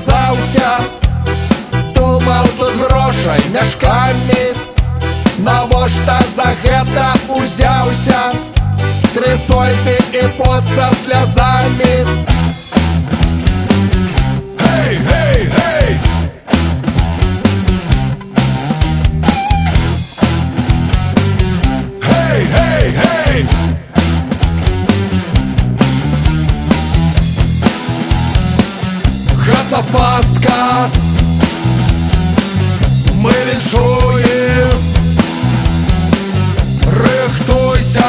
аказаўся. Думаў, тут грошай мяшкамі, навошта за гэта узяўся? 3 сольды і пот са слязамі. Гей, гей, гей! Гей, гей, гей! Гэта пастка, мы віншуем. Рыхтуйся,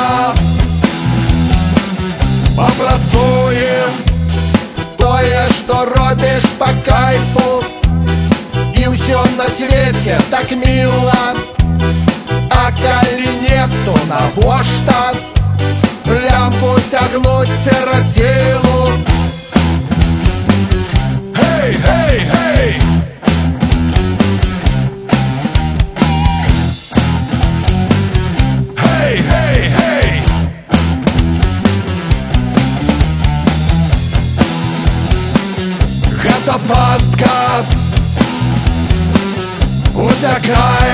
папрацуем. Тое, што робіш па кайфу, і ўсё на свеце так міла. А калі нет, то навошта лямпу цягнуць цераз сілу? Гей, гей, гей! Гей, гей, гей! Гэта пастка, уцякай.